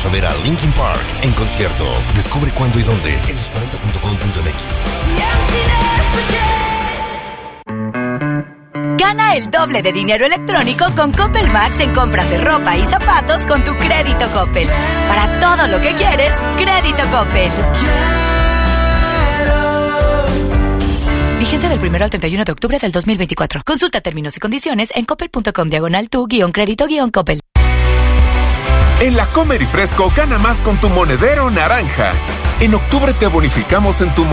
a ver a Linkin Park en concierto. Descubre cuándo y dónde en los40.com.mx. Gana el doble de dinero electrónico con Coppel Max en compras de ropa y zapatos con tu crédito Coppel. Para todo lo que quieres, crédito Coppel. Vigencia del 1 al 31 de octubre del 2024. Consulta términos y condiciones en coppel.com/tu-crédito-coppel. En la Comer y Fresco gana más con tu monedero naranja. En octubre te bonificamos en tu